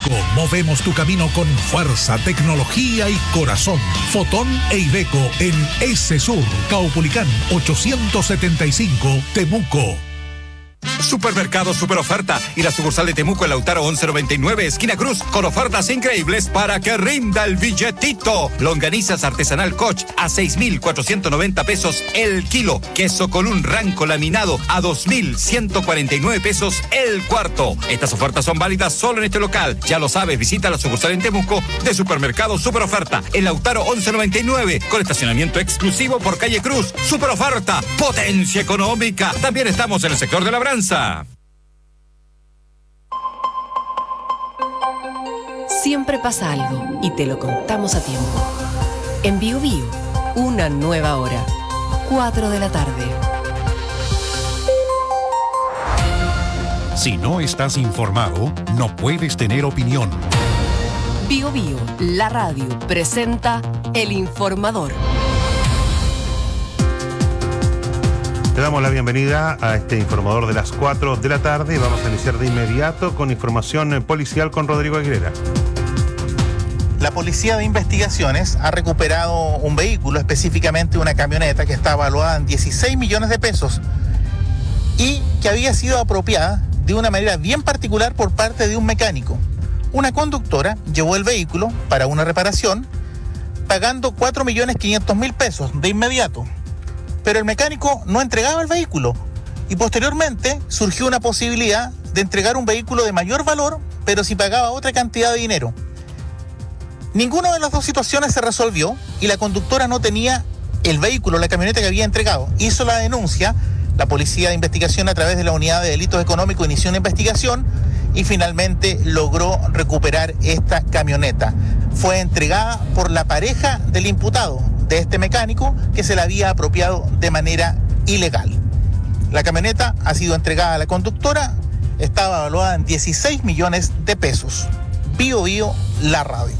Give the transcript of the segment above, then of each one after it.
Temuco, movemos tu camino con fuerza, tecnología y corazón. Fotón e Iveco en S-Sur, Caupolicán 875, Temuco. Supermercado Superoferta y la sucursal de Temuco en Lautaro 1199, esquina Cruz, con ofertas increíbles para que rinda el billetito. Longanizas artesanal Koch a 6,490 pesos el kilo. Queso con un ranco laminado a 2,149 pesos el cuarto. Estas ofertas son válidas solo en este local. Ya lo sabes, visita la sucursal en Temuco de Supermercado Superoferta en Lautaro 1199, con estacionamiento exclusivo por calle Cruz. Superoferta, potencia económica. También estamos en el sector de labranza. Siempre pasa algo y te lo contamos a tiempo. En Bio Bio, una nueva hora, 4 de la tarde. Si no estás informado, no puedes tener opinión. Bio Bio, la radio, presenta El Informador. Le damos la bienvenida a este informador de las 4 de la tarde y vamos a iniciar de inmediato con información policial con Rodrigo Aguilera. La Policía de Investigaciones ha recuperado un vehículo, específicamente una camioneta que está evaluada en 16 millones de pesos y que había sido apropiada de una manera bien particular por parte de un mecánico. Una conductora llevó el vehículo para una reparación pagando 4.500.000 pesos de inmediato. Pero el mecánico no entregaba el vehículo y posteriormente surgió una posibilidad de entregar un vehículo de mayor valor, pero si pagaba otra cantidad de dinero. Ninguna de las dos situaciones se resolvió y la conductora no tenía el vehículo, la camioneta que había entregado. Hizo la denuncia, la Policía de Investigación a través de la Unidad de Delitos Económicos inició una investigación y finalmente logró recuperar esta camioneta. Fue entregada por la pareja del imputado, de este mecánico, que se la había apropiado de manera ilegal. La camioneta ha sido entregada a la conductora, estaba evaluada en 16 millones de pesos. Bio Bio, la radio.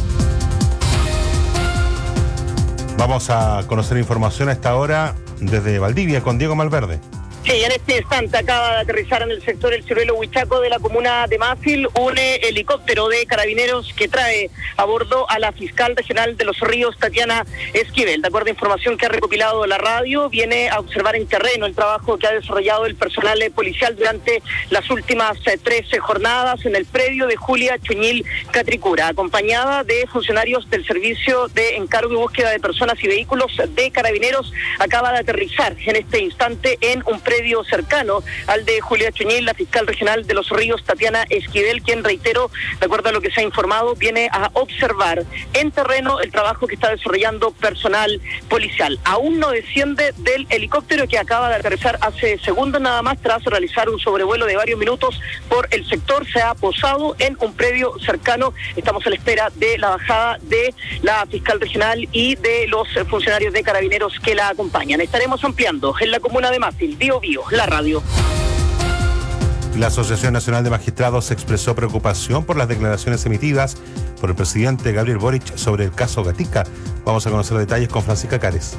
Vamos a conocer información a esta hora desde Valdivia con Diego Malverde. Sí, en este instante acaba de aterrizar en el sector El Ciruelo Huichaco de la comuna de Mafil un helicóptero de carabineros que trae a bordo a la fiscal regional de Los Ríos, Tatiana Esquivel. De acuerdo a información que ha recopilado la radio, viene a observar en terreno el trabajo que ha desarrollado el personal policial durante las últimas 13 jornadas en el predio de Julia Chuñil Catricura, acompañada de funcionarios del Servicio de Encargo y Búsqueda de Personas y Vehículos de Carabineros. Acaba de aterrizar en este instante en un predio cercano al de Julia Chuñil, la fiscal regional de Los Ríos, Tatiana Esquivel, quien, reitero, de acuerdo a lo que se ha informado, viene a observar en terreno el trabajo que está desarrollando personal policial. Aún no desciende del helicóptero que acaba de aterrizar hace segundos nada más tras realizar un sobrevuelo de varios minutos por el sector. Se ha posado en un predio cercano. Estamos a la espera de la bajada de la fiscal regional y de los funcionarios de Carabineros que la acompañan. Estaremos ampliando en la comuna de Mafil, Bio Bio, la radio. La Asociación Nacional de Magistrados expresó preocupación por las declaraciones emitidas por el presidente Gabriel Boric sobre el caso Gatica. Vamos a conocer detalles con Francisca Cares.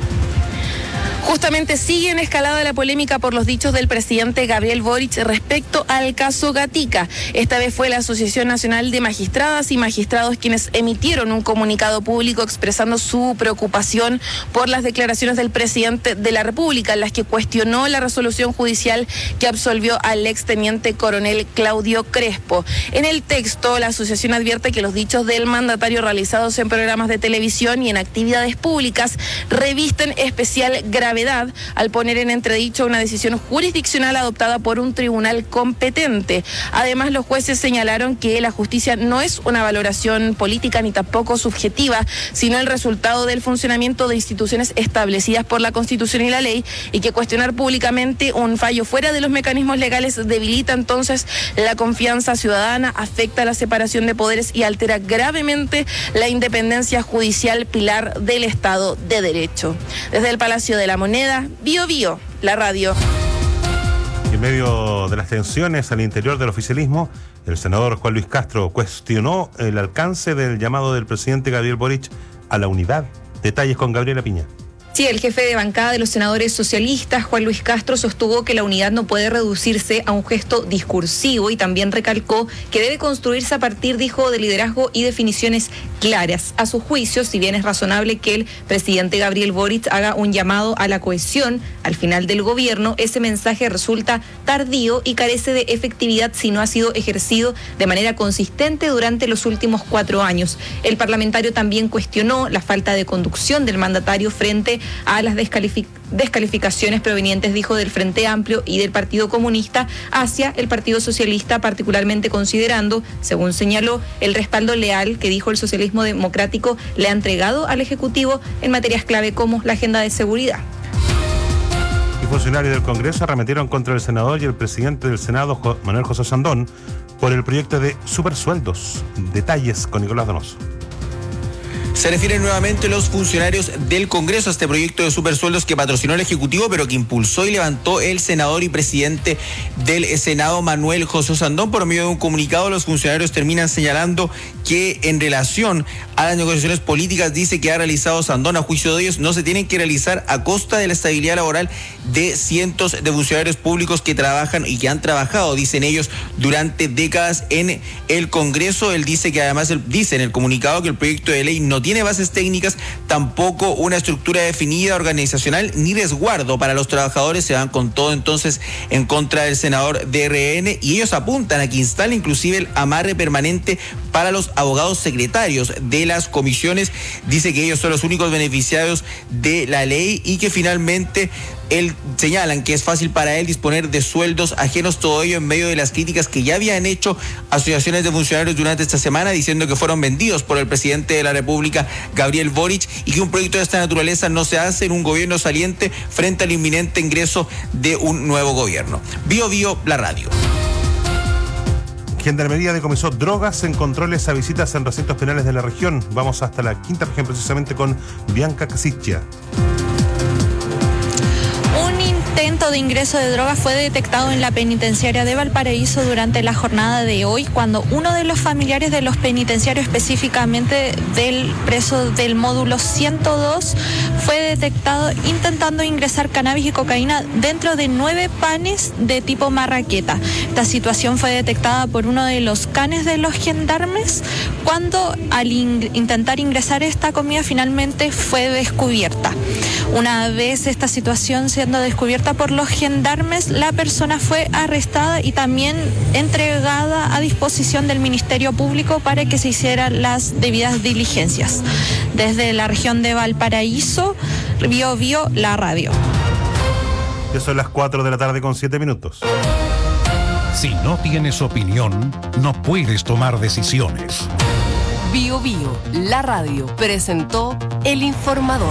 Justamente sigue en escalada la polémica por los dichos del presidente Gabriel Boric respecto al caso Gatica. Esta vez fue la Asociación Nacional de Magistradas y Magistrados quienes emitieron un comunicado público expresando su preocupación por las declaraciones del presidente de la República, en las que cuestionó la resolución judicial que absolvió al exteniente coronel Claudio Crespo. En el texto, la asociación advierte que los dichos del mandatario realizados en programas de televisión y en actividades públicas revisten especial gravedad al poner en entredicho una decisión jurisdiccional adoptada por un tribunal competente. Además, los jueces señalaron que la justicia no es una valoración política ni tampoco subjetiva, sino el resultado del funcionamiento de instituciones establecidas por la Constitución y la ley, y que cuestionar públicamente un fallo fuera de los mecanismos legales debilita entonces la confianza ciudadana, afecta la separación de poderes y altera gravemente la independencia judicial, pilar del Estado de Derecho. Desde el Palacio de la Moneda, Bio Bio, la radio. En medio de las tensiones al interior del oficialismo, el senador Juan Luis Castro cuestionó el alcance del llamado del presidente Gabriel Boric a la unidad. Detalles con Gabriela Piña. Sí, el jefe de bancada de los senadores socialistas, Juan Luis Castro, sostuvo que la unidad no puede reducirse a un gesto discursivo y también recalcó que debe construirse a partir, dijo, de liderazgo y definiciones claras. A su juicio, si bien es razonable que el presidente Gabriel Boric haga un llamado a la cohesión al final del gobierno, ese mensaje resulta tardío y carece de efectividad si no ha sido ejercido de manera consistente durante los últimos 4 años. El parlamentario también cuestionó la falta de conducción del mandatario frente a las descalificaciones provenientes, dijo, del Frente Amplio y del Partido Comunista hacia el Partido Socialista, particularmente considerando, según señaló, el respaldo leal que, dijo, el socialismo democrático le ha entregado al Ejecutivo en materias clave como la agenda de seguridad. Y funcionarios del Congreso arremetieron contra el senador y el presidente del Senado, Manuel José Sandón, por el proyecto de supersueldos. Detalles con Nicolás Donoso. Se refieren nuevamente los funcionarios del Congreso a este proyecto de supersueldos que patrocinó el Ejecutivo, pero que impulsó y levantó el senador y presidente del Senado, Manuel José Sandón. Por medio de un comunicado, los funcionarios terminan señalando que en relación a las negociaciones políticas, dice, que ha realizado Sandón, a juicio de ellos, no se tienen que realizar a costa de la estabilidad laboral de cientos de funcionarios públicos que trabajan y que han trabajado, dicen ellos, durante décadas en el Congreso. Él dice que además, dice en el comunicado que el proyecto de ley no tiene bases técnicas, tampoco una estructura definida organizacional ni resguardo para los trabajadores. Se van con todo entonces en contra del senador de RN y ellos apuntan a que instale inclusive el amarre permanente para los abogados secretarios de las comisiones. Dice que ellos son los únicos beneficiarios de la ley y que finalmente señalan que es fácil para él disponer de sueldos ajenos, todo ello en medio de las críticas que ya habían hecho asociaciones de funcionarios durante esta semana, diciendo que fueron vendidos por el presidente de la República, Gabriel Boric, y que un proyecto de esta naturaleza no se hace en un gobierno saliente frente al inminente ingreso de un nuevo gobierno. Bio Bio, la radio. Gendarmería decomisó drogas en controles a visitas en recintos penales de la región. Vamos hasta la quinta región precisamente con Bianca Casicchia. Intento de ingreso de drogas fue detectado en la penitenciaria de Valparaíso durante la jornada de hoy, cuando uno de los familiares de los penitenciarios, específicamente del preso del módulo 102, fue detectado intentando ingresar cannabis y cocaína dentro de 9 panes de tipo marraqueta. Esta situación fue detectada por uno de los canes de los gendarmes, cuando al intentar ingresar esta comida finalmente fue descubierta. Una vez esta situación siendo descubierta por los gendarmes, la persona fue arrestada y también entregada a disposición del Ministerio Público para que se hicieran las debidas diligencias. Desde la región de Valparaíso, Bio Bio, la radio. Ya son las 4 de la tarde con 7 minutos. Si no tienes opinión, no puedes tomar decisiones. Bio Bio, la radio, presentó El Informador.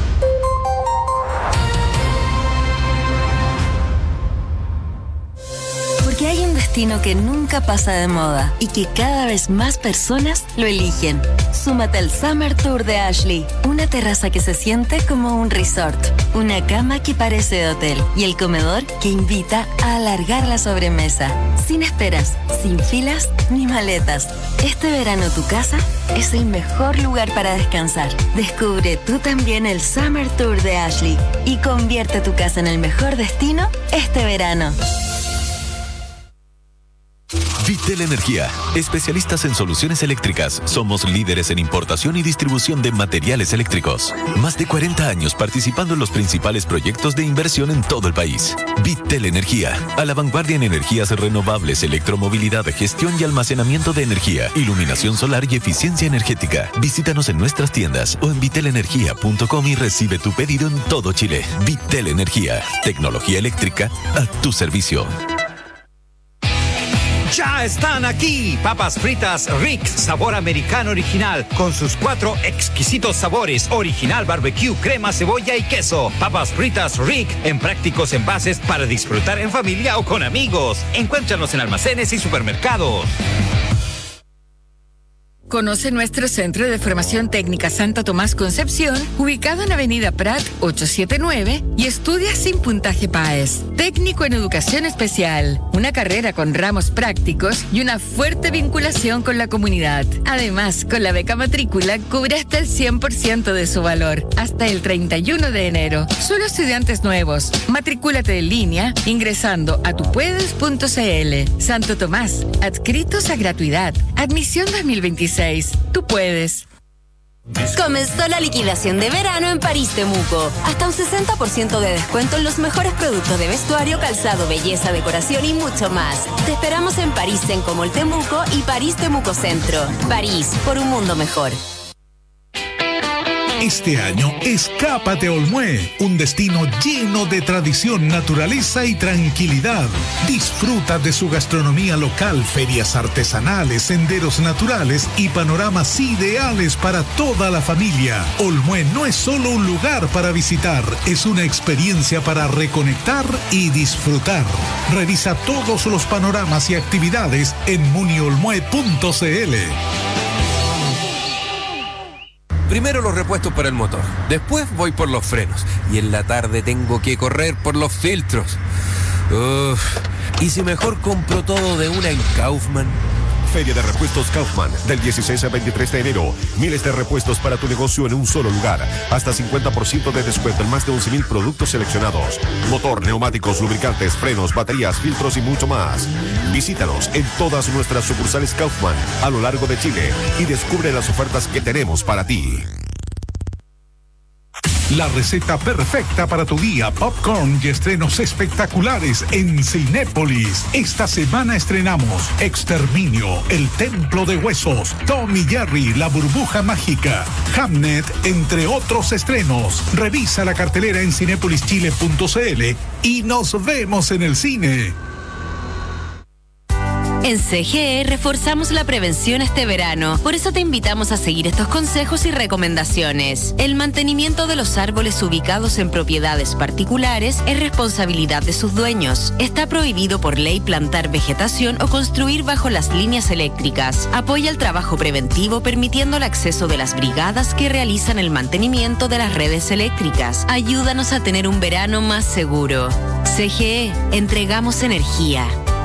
Porque hay un destino que nunca pasa de moda y que cada vez más personas lo eligen. Súmate al Summer Tour de Ashley. Una terraza que se siente como un resort, una cama que parece de hotel y el comedor que invita a alargar la sobremesa. Sin esperas, sin filas ni maletas. Este verano tu casa es el mejor lugar para descansar. Descubre tú también el Summer Tour de Ashley y convierte tu casa en el mejor destino este verano. Vitel Energía, especialistas en soluciones eléctricas. Somos líderes en importación y distribución de materiales eléctricos. Más de 40 años participando en los principales proyectos de inversión en todo el país. Vitel Energía, a la vanguardia en energías renovables, electromovilidad, gestión y almacenamiento de energía, iluminación solar y eficiencia energética. Visítanos en nuestras tiendas o en vitelenergia.com y recibe tu pedido en todo Chile. Vitel Energía, tecnología eléctrica a tu servicio. Ya están aquí, papas fritas Rick, sabor americano original, con sus 4 exquisitos sabores, original, barbecue, crema, cebolla y queso. Papas fritas Rick, en prácticos envases para disfrutar en familia o con amigos. Encuéntranos en almacenes y supermercados. Conoce nuestro Centro de Formación Técnica Santo Tomás Concepción, ubicado en Avenida Prat 879, y estudia sin puntaje PAES. Técnico en Educación Especial, una carrera con ramos prácticos y una fuerte vinculación con la comunidad. Además, con la beca matrícula cubre hasta el 100% de su valor, hasta el 31 de enero. Solo estudiantes nuevos. Matricúlate en línea ingresando a tupuedes.cl. Santo Tomás, adscritos a gratuidad. Admisión 2026. Tú puedes. Comenzó la liquidación de verano en París Temuco. Hasta un 60% de descuento en los mejores productos de vestuario, calzado, belleza, decoración y mucho más. Te esperamos en París Cenco Mall Temuco y París Temuco Centro. París, por un mundo mejor. Este año, escápate a Olmué, un destino lleno de tradición, naturaleza y tranquilidad. Disfruta de su gastronomía local, ferias artesanales, senderos naturales y panoramas ideales para toda la familia. Olmué no es solo un lugar para visitar, es una experiencia para reconectar y disfrutar. Revisa todos los panoramas y actividades en muniolmue.cl. Primero los repuestos para el motor, después voy por los frenos y en la tarde tengo que correr por los filtros. ¿Y si mejor compro todo de una en Kaufman? Feria de Repuestos Kaufman, del 16 al 23 de enero. Miles de repuestos para tu negocio en un solo lugar. Hasta 50% de descuento en más de 11,000 productos seleccionados. Motor, neumáticos, lubricantes, frenos, baterías, filtros y mucho más. Visítanos en todas nuestras sucursales Kaufman a lo largo de Chile y descubre las ofertas que tenemos para ti. La receta perfecta para tu día, popcorn y estrenos espectaculares en Cinépolis. Esta semana estrenamos Exterminio, El Templo de Huesos, Tom y Jerry, La Burbuja Mágica, Hamnet, entre otros estrenos. Revisa la cartelera en cinépolischile.cl y nos vemos en el cine. En CGE reforzamos la prevención este verano. Por eso te invitamos a seguir estos consejos y recomendaciones. El mantenimiento de los árboles ubicados en propiedades particulares es responsabilidad de sus dueños. Está prohibido por ley plantar vegetación o construir bajo las líneas eléctricas. Apoya el trabajo preventivo permitiendo el acceso de las brigadas que realizan el mantenimiento de las redes eléctricas. Ayúdanos a tener un verano más seguro. CGE, entregamos energía.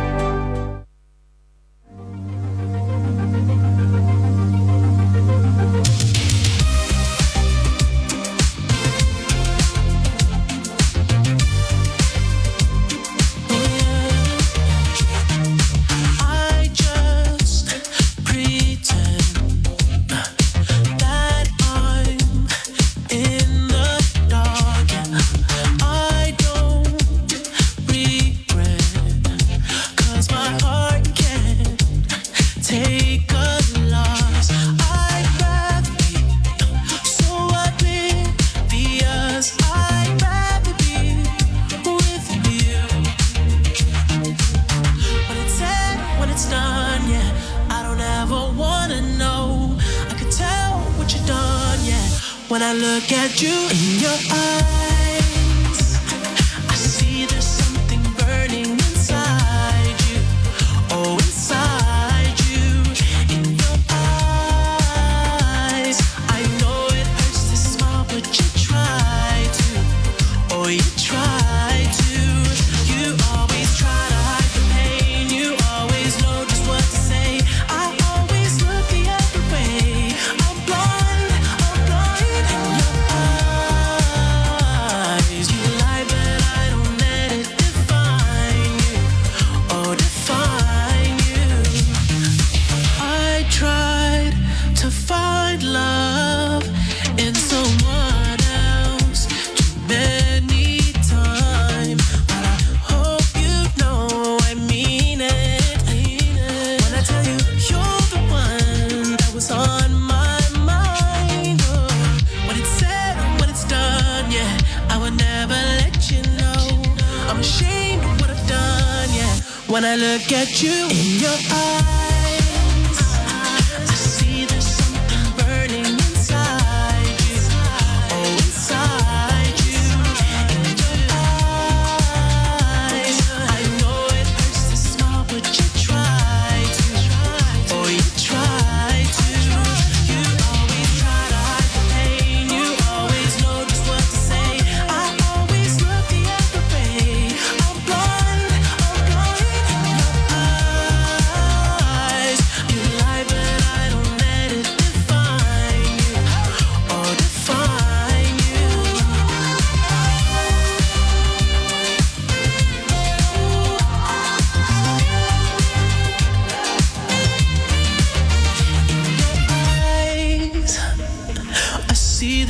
When I look at you in your eyes, I see there's something burning inside you. Oh, inside you. In your eyes, I know it hurts to smile, but you try to. Oh, you try to.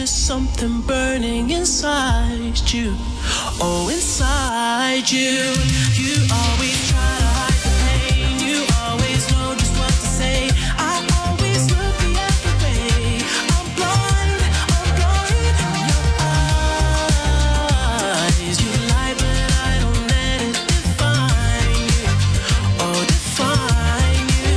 there's something burning inside you. Oh, inside you. You always try to hide the pain. You always know just what to say. I always look the other way. I'm blind in your eyes. You lie, but I don't let it define you. Oh, define you.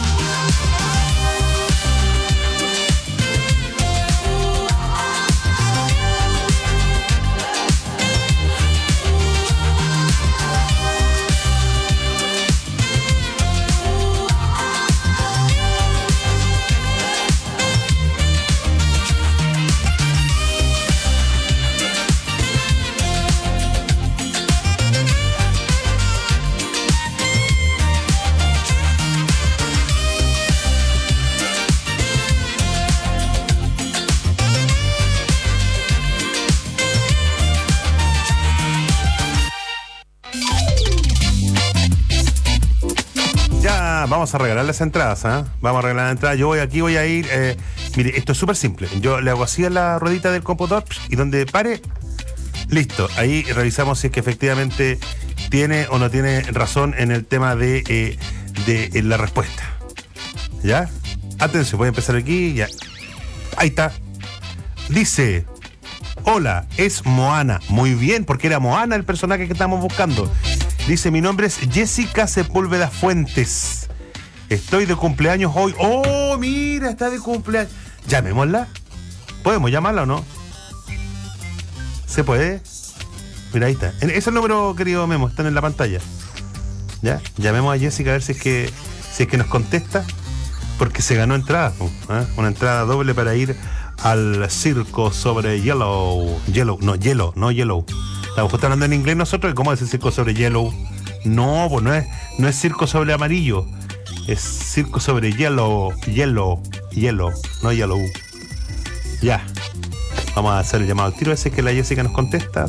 Ya, vamos a regalar las entradas, ¿eh? Vamos a regalar las entradas. Yo voy a ir. Mire, esto es súper simple. Yo le hago así a la ruedita del computador y donde pare, listo. Ahí revisamos si es que efectivamente tiene o no tiene razón en el tema de la respuesta. ¿Ya? Atención, voy a empezar aquí. Ya. Ahí está. Dice: hola, es Moana. Muy bien, porque era Moana el personaje que estamos buscando. Dice: mi nombre es Jessica Sepúlveda Fuentes. Estoy de cumpleaños hoy. ¡Oh, mira! Está de cumpleaños. Llamémosla. ¿Podemos llamarla o no? ¿Se puede? Mira, ahí está. Ese es el número, querido Memo. Están en la pantalla. ¿Ya? Llamemos a Jessica a ver si es que nos contesta. Porque se ganó entrada. ¿Eh? Una entrada doble para ir al circo sobre Yellow. No Yellow. Estamos justo hablando en inglés nosotros. ¿Cómo es el circo sobre Yellow? No, pues no es circo sobre amarillo. Es circo sobre Yellow, no Yellow. Ya. Vamos a hacer el llamado al tiro ese que la Jessica nos contesta.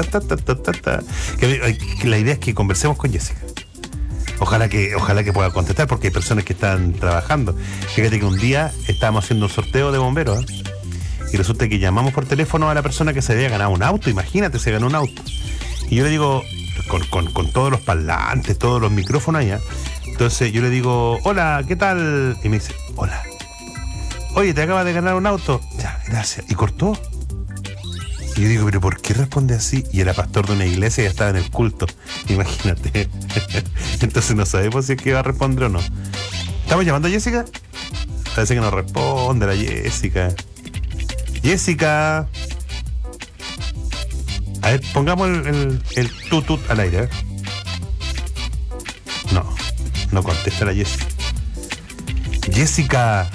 Que la idea es que conversemos con Jessica. Ojalá que pueda contestar, porque hay personas que están trabajando. Fíjate que un día estábamos haciendo un sorteo de bomberos, ¿eh? Y resulta que llamamos por teléfono a la persona que se había ganado un auto. Imagínate, se ganó un auto. Y yo le digo, con todos los parlantes, todos los micrófonos allá. Entonces yo le digo: hola, ¿qué tal? Y me dice: hola. Oye, ¿te acabas de ganar un auto? Ya, gracias. ¿Y cortó? Y yo digo: ¿pero por qué responde así? Y era pastor de una iglesia y ya estaba en el culto. Imagínate. Entonces no sabemos si es que va a responder o no. ¿Estamos llamando a Jessica? Parece que no responde la Jessica. Jessica. A ver, pongamos el tutut al aire. ¿Eh? No contesta la Jessica. Jessica.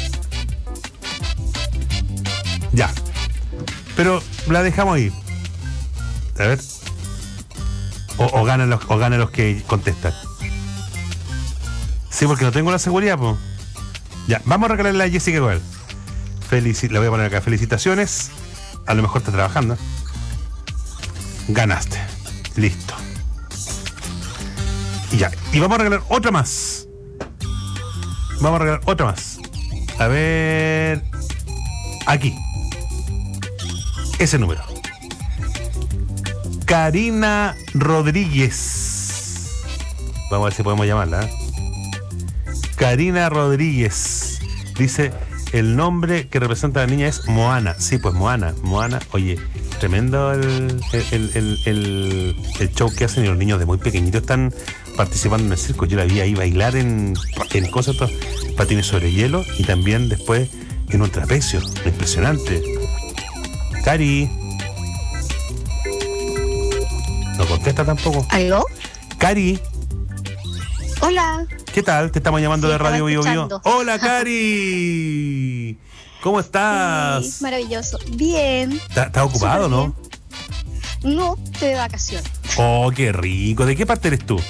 Ya. Pero la dejamos ahí. A ver. O ganan los que contestan. Sí, porque no tengo la seguridad, pues. Ya, vamos a regalarle a Jessica igual. La voy a poner acá. Felicitaciones. A lo mejor está trabajando. Ganaste. Listo. Y ya. Y vamos a regalar otra más. A ver. Aquí. Ese número. Karina Rodríguez. Vamos a ver si podemos llamarla. ¿Eh? Karina Rodríguez. Dice: el nombre que representa a la niña es Moana. Sí, pues Moana. Oye, tremendo el show que hacen, y los niños de muy pequeñitos están participando en el circo. Yo la vi ahí bailar en cosas, patines sobre hielo, y también después en un trapecio. Impresionante. Cari. No contesta tampoco. ¿Aló? Cari. Hola. ¿Qué tal? Te estamos llamando de Radio Bio Bio. escuchando. Hola, Cari. ¿Cómo estás? Sí, maravilloso. Bien. ¿Estás ocupado, no? No, estoy de vacaciones. Oh, qué rico. ¿De qué parte eres tú?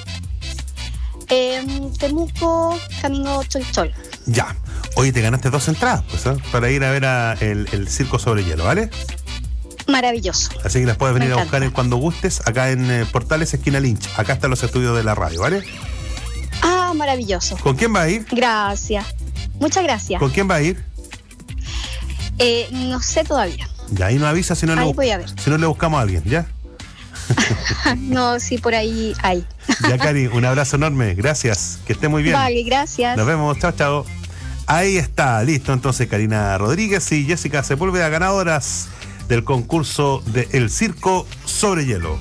Temuco, camino Cholchol. Ya. Oye, te ganaste 2 entradas, pues, ¿eh? Para ir a ver el circo sobre hielo, ¿vale? Maravilloso. Así que las puedes venir Me a buscar encanta. cuando gustes, acá en Portales, esquina Lynch. Acá están los estudios de la radio, ¿vale? Ah, maravilloso. ¿Con quién va a ir? Gracias. Muchas gracias. ¿Con quién va a ir? No sé todavía. Ya ahí nos avisa si no, Ahí voy a ver. si no le buscamos a alguien, ¿ya? No, sí, por ahí hay. Ya, Cari, un abrazo enorme. Gracias. Que esté muy bien. Vale, gracias. Nos vemos. Chao, chao. Ahí está. Listo. Entonces, Karina Rodríguez y Jessica Sepúlveda, ganadoras del concurso de El Circo sobre Hielo.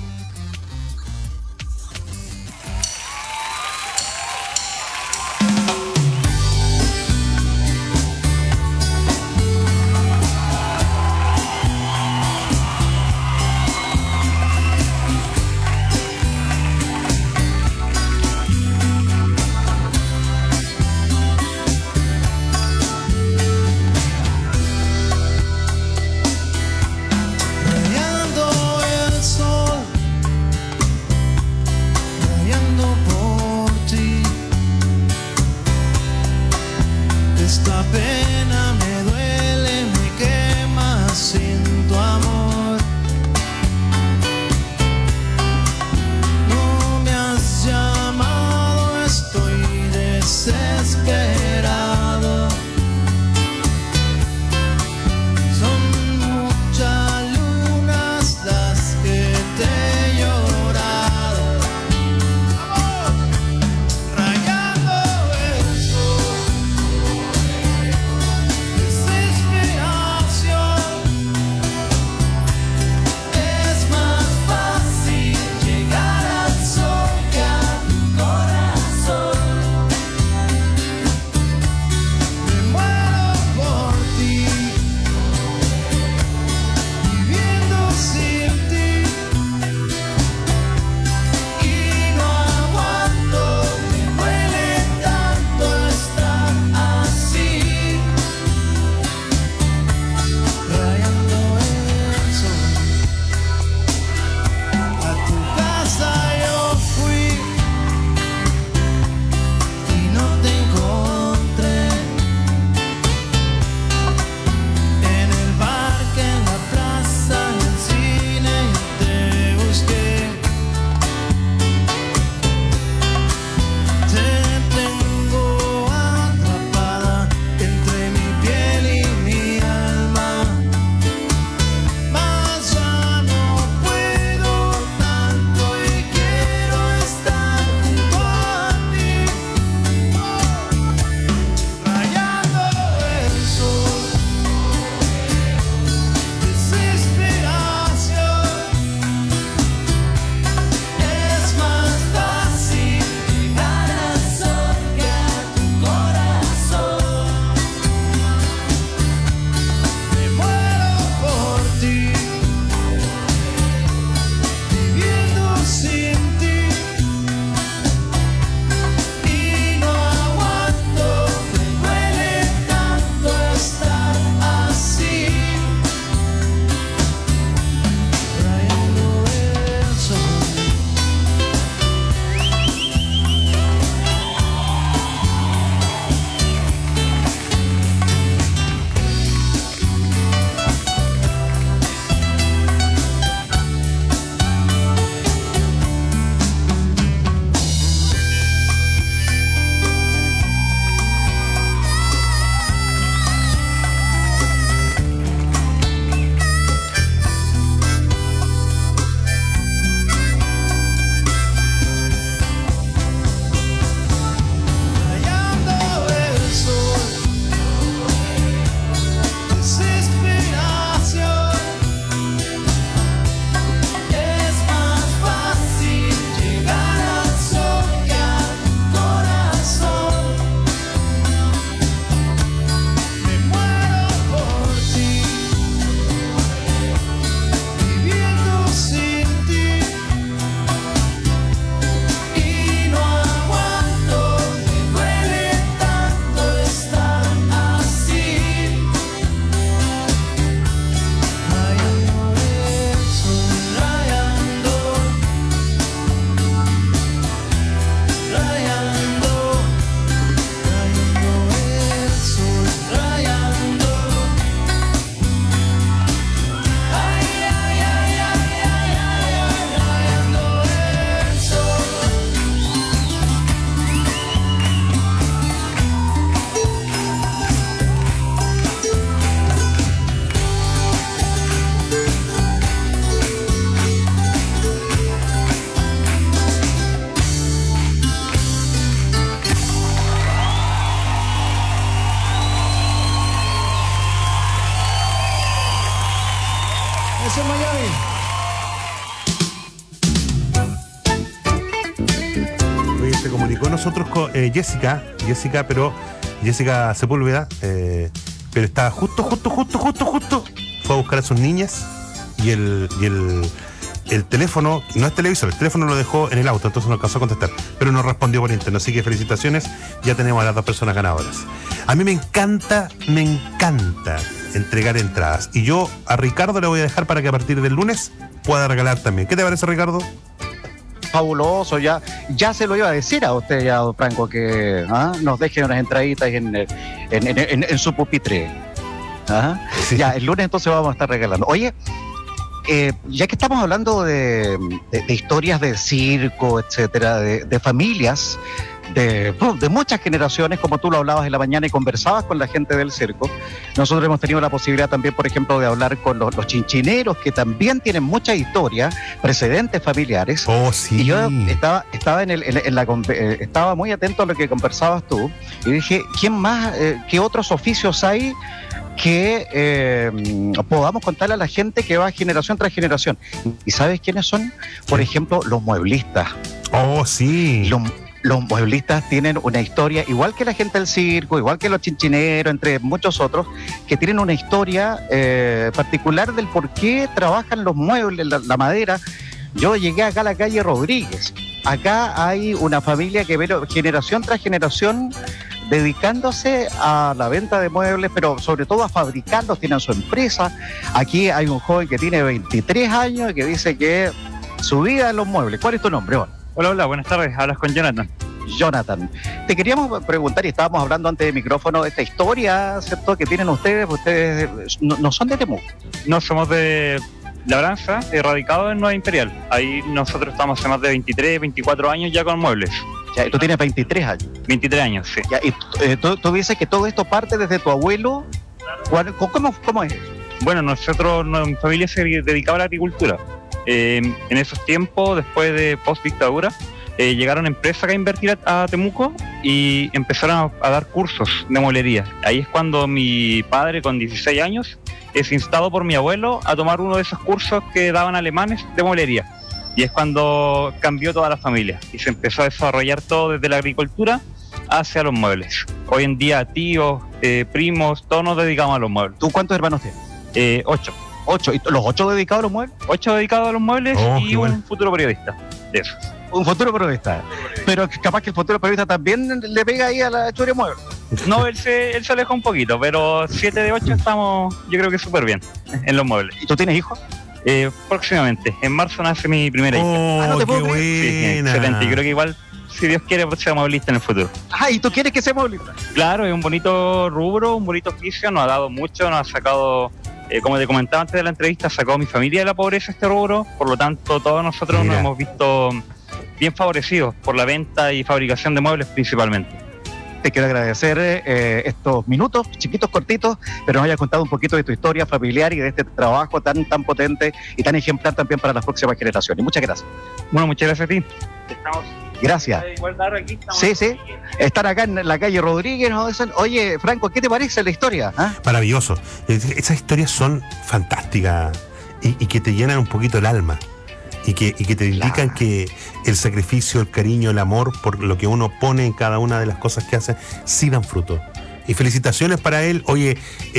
Rayando el sol, rayando por ti. Esta pena me duele, me quema sin tu amor. No me has llamado, estoy desesperado. Son muchas lunas las que te he llorado. ¡Vamos! Rayando el sol, desesperación. Oye, se comunicó con nosotros con Jessica, pero Jessica Sepúlveda, pero estaba justo. Fue a buscar a sus niñas y el teléfono, no es televisor, el teléfono lo dejó en el auto, entonces no alcanzó a contestar, pero nos respondió por internet, así que felicitaciones, ya tenemos a las 2 personas ganadoras. A mí me encanta entregar entradas, y yo a Ricardo le voy a dejar para que a partir del lunes pueda regalar también. ¿Qué te parece, Ricardo? Fabuloso, ya se lo iba a decir a usted, ya, don Franco, que nos dejen unas entraditas en su pupitre. Sí. Ya, el lunes entonces vamos a estar regalando. Oye, ya que estamos hablando de historias de circo, etcétera, de familias, de muchas generaciones, como tú lo hablabas en la mañana y conversabas con la gente del circo, nosotros hemos tenido la posibilidad también, por ejemplo, de hablar con los chinchineros, que también tienen mucha historia, precedentes familiares. Oh, sí. Y yo estaba estaba muy atento a lo que conversabas tú, y dije, ¿quién más, qué otros oficios hay que podamos contarle a la gente que va generación tras generación? ¿Y sabes quiénes son? Por ejemplo, los mueblistas. Oh, sí. Los mueblistas tienen una historia, igual que la gente del circo, igual que los chinchineros, entre muchos otros, que tienen una historia particular del por qué trabajan los muebles, la madera. Yo llegué acá a la calle Rodríguez. Acá hay una familia que ve generación tras generación dedicándose a la venta de muebles, pero sobre todo a fabricarlos, tienen su empresa. Aquí hay un joven que tiene 23 años y que dice que su vida en los muebles. ¿Cuál es tu nombre, Juan? Hola, buenas tardes, hablas con Jonathan. Jonathan, te queríamos preguntar, y estábamos hablando antes de micrófono, de esta historia, ¿cierto?, que tienen ustedes no son de Temuco. No, somos de Labranza, radicados en Nueva Imperial. Ahí nosotros estamos hace más de 23, 24 años ya con muebles. Ya, tú tienes 23 años. 23 años, sí. Ya, y tú dices que todo esto parte desde tu abuelo. ¿Cómo es? Bueno, mi familia se dedicaba a la agricultura. En esos tiempos, después de post-dictadura, llegaron empresas a invertir a Temuco y empezaron a dar cursos de mueblería. Ahí es cuando mi padre, con 16 años, es instado por mi abuelo a tomar uno de esos cursos que daban alemanes de mueblería. Y es cuando cambió toda la familia y se empezó a desarrollar todo desde la agricultura hacia los muebles. Hoy en día tíos, primos, todos nos dedicamos a los muebles. ¿Tú cuántos hermanos tienes? 8. 8, ¿y los 8 dedicados a los muebles? 8 dedicados a los muebles y un futuro periodista de esos. Un futuro periodista. Pero capaz que el futuro periodista también le pega ahí a la historia de muebles. No, él se aleja un poquito, pero 7 de 8 estamos, yo creo que súper bien en los muebles. ¿Y tú tienes hijos? Próximamente, en marzo nace mi primera hija. ¿No te puedo creer? Sí, excelente. Yo creo que igual, si Dios quiere, pues sea mueblista en el futuro. ¿Y tú quieres que sea mueblista? Claro, es un bonito rubro, un bonito oficio, nos ha dado mucho, nos ha sacado, como te comentaba antes de la entrevista, sacó a mi familia de la pobreza este rubro, por lo tanto todos nosotros nos hemos visto bien favorecidos por la venta y fabricación de muebles principalmente. Te quiero agradecer estos minutos chiquitos, cortitos, pero nos hayas contado un poquito de tu historia familiar y de este trabajo tan potente y tan ejemplar también para las próximas generaciones. Muchas gracias. Bueno, muchas gracias a ti. Estamos... Gracias. Sí. Están acá en la calle Rodríguez, ¿no? Oye, Franco, ¿qué te parece la historia? Maravilloso. Esas historias son fantásticas y que te llenan un poquito el alma. Y que te indican que el sacrificio, el cariño, el amor por lo que uno pone en cada una de las cosas que hace, sí dan fruto. Y felicitaciones para él. Oye,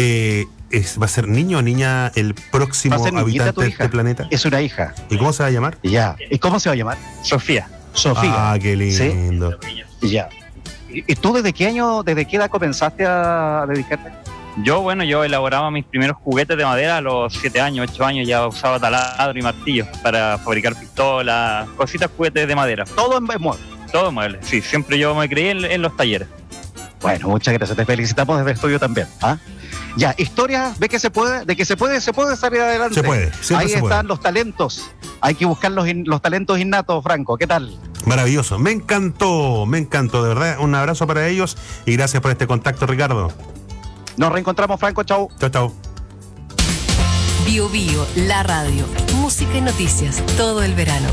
¿va a ser niño o niña el próximo habitante de este planeta? Es una hija. ¿Y cómo se va a llamar? Ya. ¿Y cómo se va a llamar? Sofía. Qué lindo. ¿Sí? Ya. ¿Y tú desde qué edad comenzaste a dedicarte? Yo elaboraba mis primeros juguetes de madera a los 7 años, 8 años, ya usaba taladro y martillo para fabricar pistolas, cositas, juguetes de madera. ¿Todo en muebles? Todo en muebles, sí, siempre yo me creí en los talleres. Bueno, muchas gracias, te felicitamos desde el estudio también. Ya, historias, ¿ves que se puede? De que se puede salir adelante. Se puede, ahí están los talentos, hay que buscar los talentos innatos, Franco, ¿qué tal? Maravilloso, me encantó, de verdad, un abrazo para ellos y gracias por este contacto, Ricardo. Nos reencontramos, Franco, chau. Chau. Bio Bio, la radio, música y noticias, todo el verano.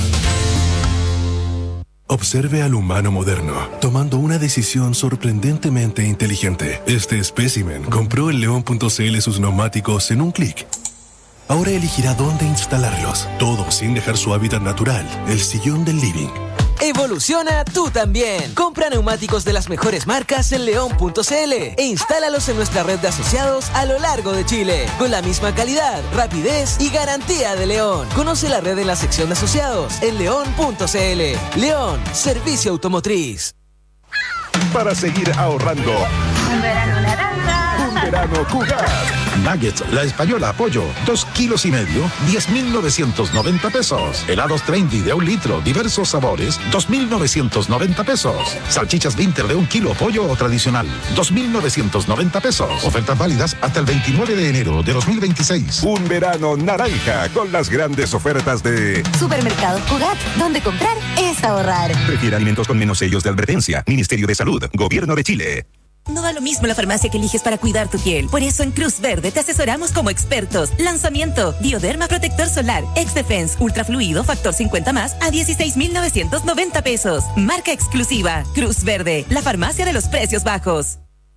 Observe al humano moderno, tomando una decisión sorprendentemente inteligente. Este espécimen compró en León.cl sus neumáticos en un clic. ahora elegirá dónde instalarlos. Todo sin dejar su hábitat natural, el sillón del living. Evoluciona tú también. Compra neumáticos de las mejores marcas en león.cl e instálalos en nuestra red de asociados a lo largo de Chile, con la misma calidad, rapidez y garantía de León. Conoce la red en la sección de asociados en león.cl. León, servicio automotriz. Para seguir ahorrando. Un verano naranja. Un verano Cugat. Nuggets, La Española, pollo, 2,5 kilos, 10,990 pesos. Helados Trendy de 1 litro, diversos sabores, 2,990 pesos. Salchichas Winter de 1 kilo, pollo o tradicional, 2,990 pesos. Ofertas válidas hasta el 29 de enero de 2026. Un verano naranja con las grandes ofertas de Supermercados Cugat, donde comprar es ahorrar. Prefiere alimentos con menos sellos de advertencia. Ministerio de Salud, Gobierno de Chile. No da lo mismo la farmacia que eliges para cuidar tu piel. Por eso en Cruz Verde te asesoramos como expertos. Lanzamiento: Bioderma Protector Solar, X-Defense, Ultra Fluido, Factor 50 más a 16,990 pesos. Marca exclusiva. Cruz Verde, la farmacia de los precios bajos.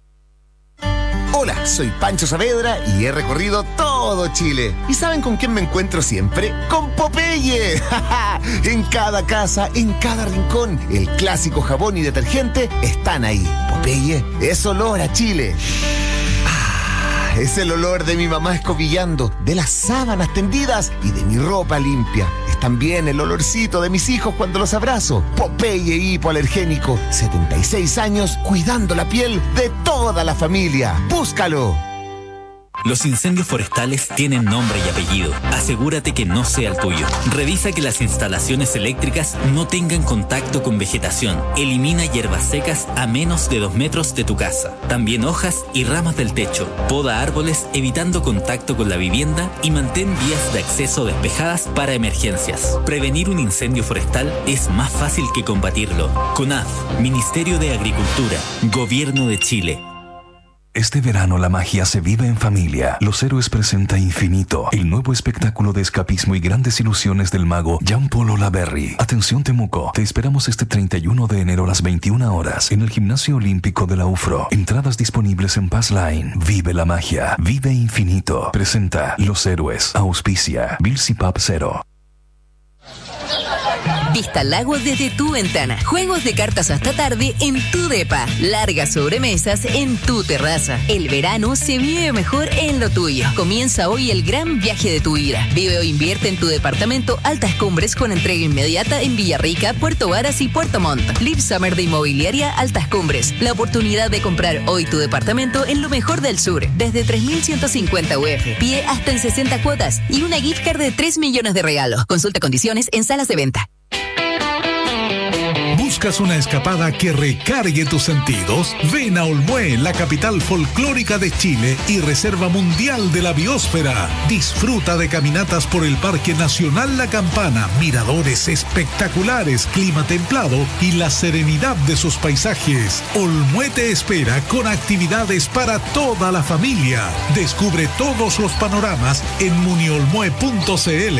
Hola, soy Pancho Saavedra y he recorrido todo Chile. ¿Y saben con quién me encuentro siempre? ¡Con Popeye! En cada casa, en cada rincón, el clásico jabón y detergente están ahí. Popeye es olor a Chile. Es el olor de mi mamá escobillando, de las sábanas tendidas y de mi ropa limpia. Es también el olorcito de mis hijos cuando los abrazo. Popeye hipoalergénico, 76 años cuidando la piel de toda la familia. ¡Búscalo! Los incendios forestales tienen nombre y apellido. Asegúrate que no sea el tuyo. Revisa que las instalaciones eléctricas no tengan contacto con vegetación. Elimina hierbas secas a menos de 2 metros de tu casa. También hojas y ramas del techo. Poda árboles evitando contacto con la vivienda y mantén vías de acceso despejadas para emergencias. Prevenir un incendio forestal es más fácil que combatirlo. CONAF, Ministerio de Agricultura, Gobierno de Chile. Este verano la magia se vive en familia. Los Héroes presenta Infinito, el nuevo espectáculo de escapismo y grandes ilusiones del mago Jean-Paul Olaverry. Atención Temuco, te esperamos este 31 de enero a las 21 horas en el Gimnasio Olímpico de la UFRO. Entradas disponibles en Pass Line. Vive la magia, vive Infinito. Presenta Los Héroes, auspicia Bilsi Pub 0. Vista al lago desde tu ventana. Juegos de cartas hasta tarde en tu depa. Largas sobremesas en tu terraza. El verano se vive mejor en lo tuyo. Comienza hoy el gran viaje de tu vida. Vive o invierte en tu departamento Altas Cumbres con entrega inmediata en Villarrica, Puerto Varas y Puerto Montt. Live Summer de Inmobiliaria Altas Cumbres. La oportunidad de comprar hoy tu departamento en lo mejor del sur. Desde 3.150 UF. Pie hasta en 60 cuotas. Y una gift card de 3 millones de regalos. Consulta condiciones en salas de venta. ¿Buscas una escapada que recargue tus sentidos? Ven a Olmué, la capital folclórica de Chile y reserva mundial de la biosfera. Disfruta de caminatas por el Parque Nacional La Campana, miradores espectaculares, clima templado y la serenidad de sus paisajes. Olmué te espera con actividades para toda la familia. Descubre todos los panoramas en muniolmue.cl.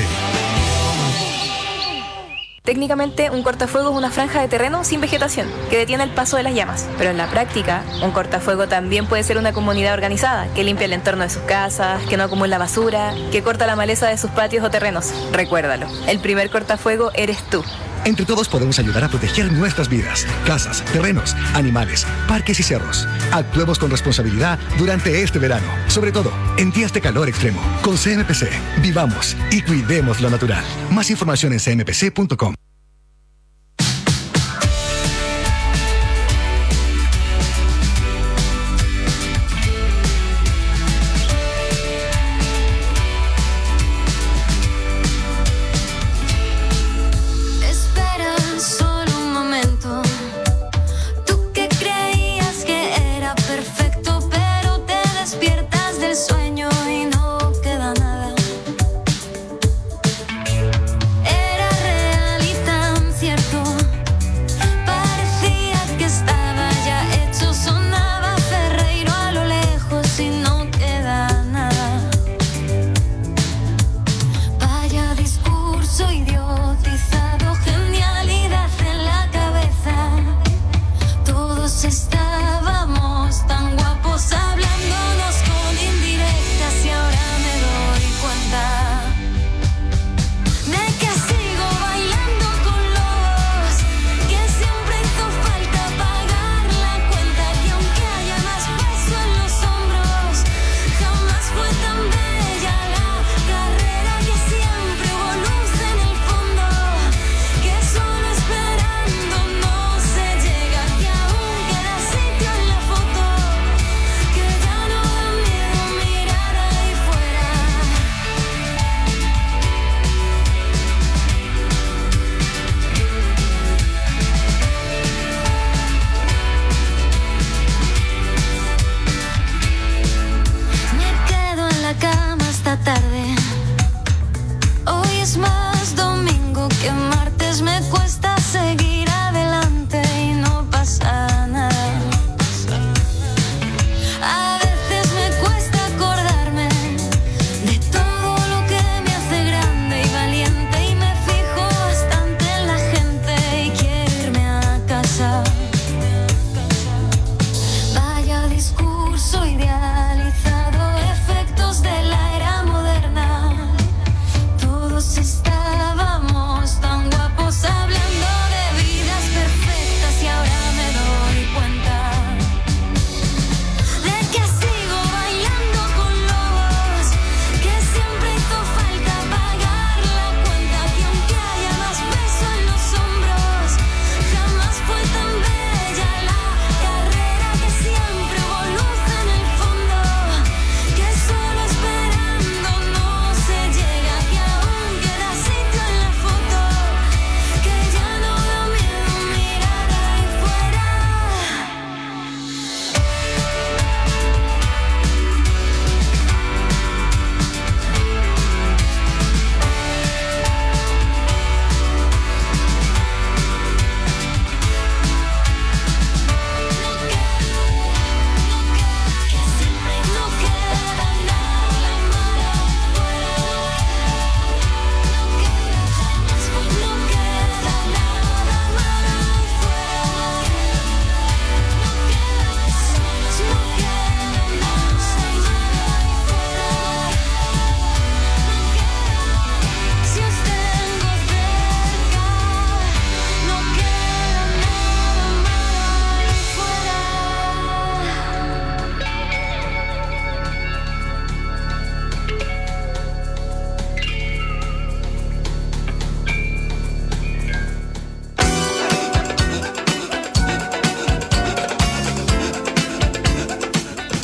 Técnicamente, un cortafuego es una franja de terreno sin vegetación que detiene el paso de las llamas. Pero en la práctica, un cortafuego también puede ser una comunidad organizada que limpia el entorno de sus casas, que no acumula basura, que corta la maleza de sus patios o terrenos. Recuérdalo, el primer cortafuego eres tú. Entre todos podemos ayudar a proteger nuestras vidas, casas, terrenos, animales, parques y cerros. Actuemos con responsabilidad durante este verano, sobre todo en días de calor extremo. Con CMPC, vivamos y cuidemos lo natural. Más información en cmpc.com. Era real y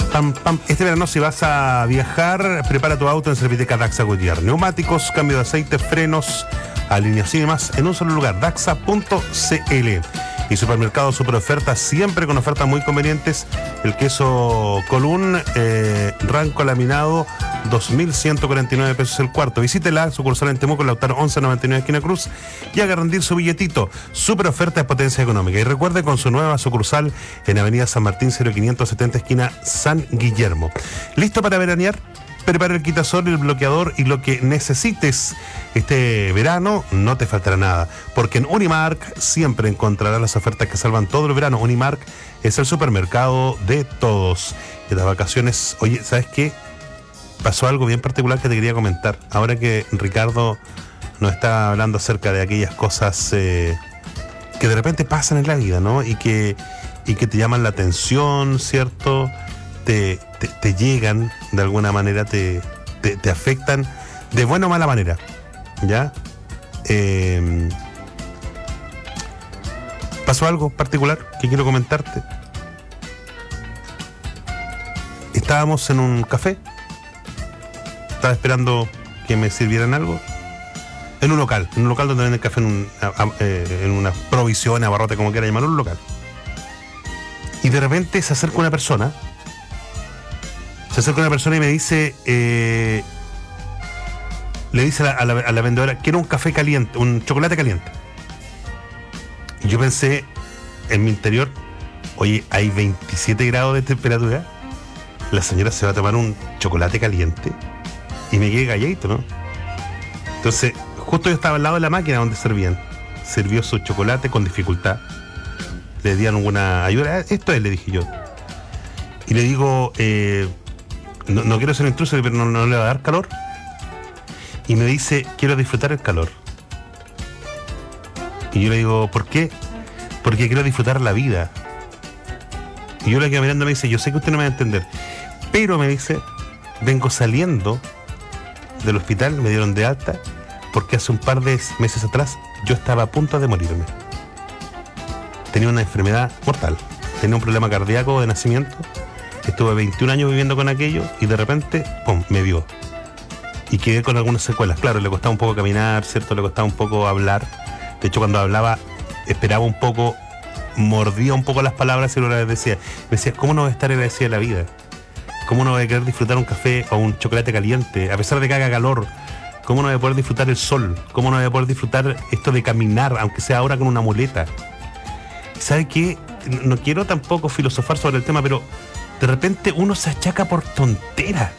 pam, pam. Este verano, si vas a viajar, prepara tu auto en Serviteca Daxa Goodyear. Neumáticos, cambio de aceite, frenos, alineación y más en un solo lugar, daxa.cl. Y supermercado super ofertas, siempre con ofertas muy convenientes. El queso Colún, ranco laminado, 2.149 pesos el cuarto. Visítela, sucursal en Temuco, Lautaro 1199 esquina Cruz, y haga rendir su billetito. Super oferta de potencia económica. Y recuerde, con su nueva sucursal en Avenida San Martín 0570 esquina San Guillermo. ¿Listo para veranear? Prepara el quitasol, el bloqueador y lo que necesites este verano, no te faltará nada, porque en Unimark siempre encontrarás las ofertas que salvan todo el verano. Unimark es el supermercado de todos. En las vacaciones, oye, ¿sabes qué? Pasó algo bien particular que te quería comentar. Ahora que Ricardo nos está hablando acerca de aquellas cosas que de repente pasan en la vida, ¿no? Y que te llaman la atención, ¿cierto? Te llegan de alguna manera, te afectan de buena o mala manera, ¿ya? Pasó algo particular que quiero comentarte. Estábamos en un café, estaba esperando que me sirvieran algo, en un local donde venden café, en una provisión, abarrote, como quiera llamarlo, un local. Y de repente se acerca una persona y me dice, le dice a la vendedora, quiero un café caliente, un chocolate caliente. Y yo pensé en mi interior, oye, hay 27 grados de temperatura, la señora se va a tomar un chocolate caliente, y me quedé calladito, ¿no? Entonces, justo yo estaba al lado de la máquina donde servían. Sirvió su chocolate con dificultad, le dieron alguna ayuda. Esto es, le dije yo. Y le digo, no quiero ser intruso, pero no le va a dar calor. Y me dice, quiero disfrutar el calor. Y yo le digo, ¿por qué? Porque quiero disfrutar la vida. Y yo le quedo mirando y me dice, yo sé que usted no me va a entender, pero me dice, vengo saliendo del hospital, me dieron de alta, porque hace un par de meses atrás yo estaba a punto de morirme. Tenía una enfermedad mortal, tenía un problema cardíaco de nacimiento. Estuve 21 años viviendo con aquello y de repente, ¡pum!, me dio. Y quedé con algunas secuelas. Claro, le costaba un poco caminar, ¿cierto? Le costaba un poco hablar. De hecho, cuando hablaba, esperaba un poco, mordía un poco las palabras y luego les decía. Me decía, ¿cómo no voy a estar agradecida de la vida? ¿Cómo no voy a querer disfrutar un café o un chocolate caliente, a pesar de que haga calor? ¿Cómo no voy a poder disfrutar el sol? ¿Cómo no voy a poder disfrutar esto de caminar, aunque sea ahora con una muleta? ¿Sabe qué? No quiero tampoco filosofar sobre el tema, pero de repente uno se achaca por tontera.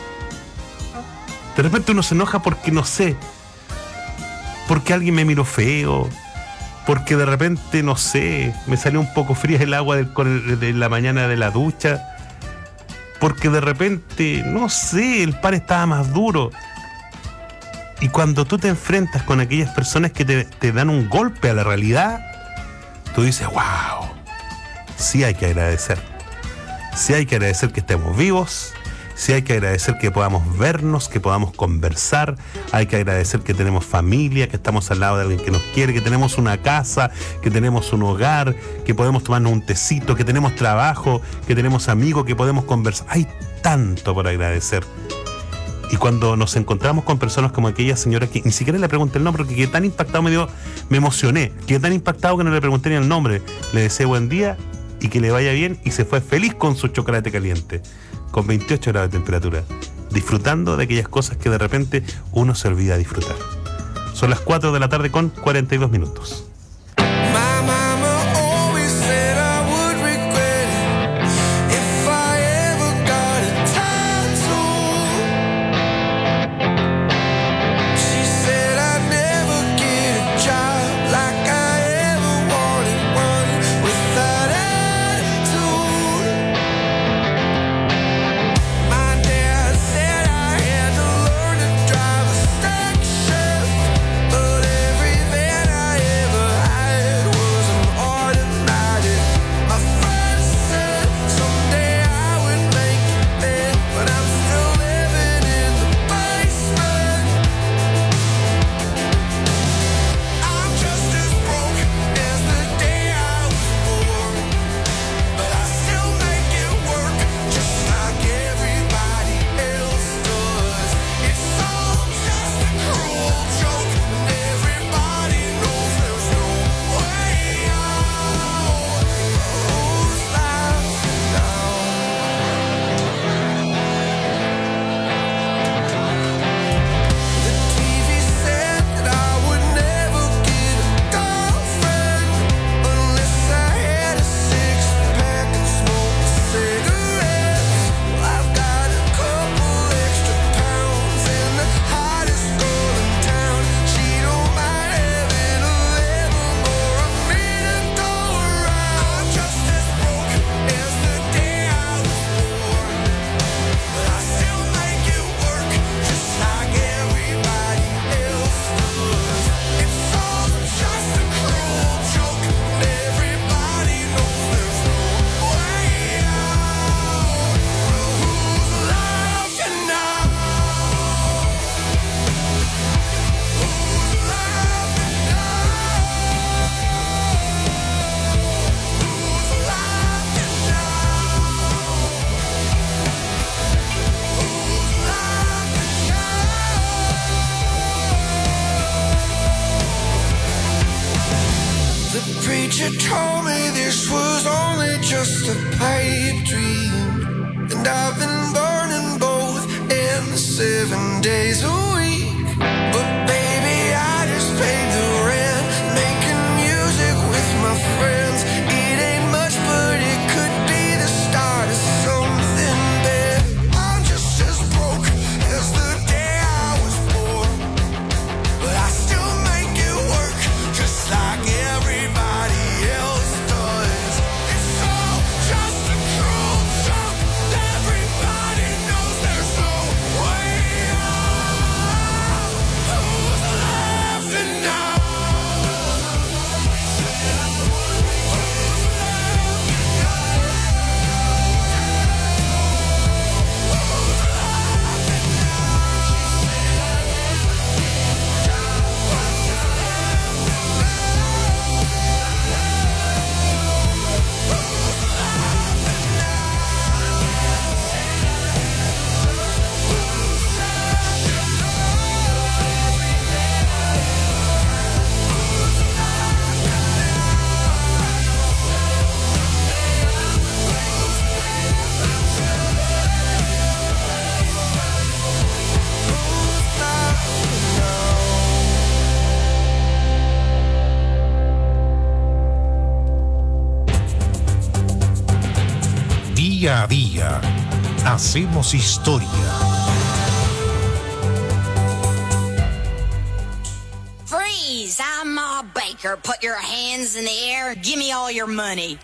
De repente uno se enoja porque, no sé, porque alguien me miró feo, porque de repente, no sé, me salió un poco fría el agua de la mañana de la ducha, porque de repente, no sé, el pan estaba más duro. Y cuando tú te enfrentas con aquellas personas que te dan un golpe a la realidad, tú dices, wow, sí hay que agradecer. Sí hay que agradecer que estemos vivos, sí hay que agradecer que podamos vernos, que podamos conversar, hay que agradecer que tenemos familia, que estamos al lado de alguien que nos quiere, que tenemos una casa, que tenemos un hogar, que podemos tomarnos un tecito, que tenemos trabajo, que tenemos amigos, que podemos conversar. Hay tanto por agradecer. Y cuando nos encontramos con personas como aquella señora que ni siquiera le pregunté el nombre, porque quedé tan impactado, me emocioné, quedé tan impactado que no le pregunté ni el nombre. Le deseé buen día y que le vaya bien, y se fue feliz con su chocolate caliente, con 28 grados de temperatura, disfrutando de aquellas cosas que de repente uno se olvida disfrutar. Son las 4 de la tarde con 42 minutos. But everything I ever you told me this was only just a pipe dream. And I've been burning both ends 7 days a week. But baby, I just paid the rent, making music with my friends. It ain't much, but it could be the start of something bad. I'm just as broke as the day I was born, but I still make it work, just like everybody else does. It's all just a cruel joke. Everybody knows there's no way out. Who's laughing now? Día a día, hacemos historia. Freeze! I'm Ma Baker. Put your hands in the air. Give me all your money.